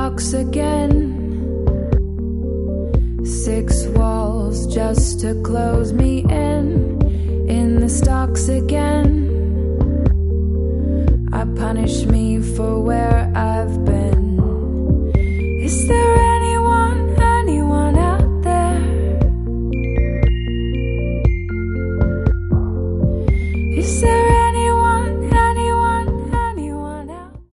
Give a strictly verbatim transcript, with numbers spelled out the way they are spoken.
box again. Six walls just to close me in. In the stocks again. I punish me for where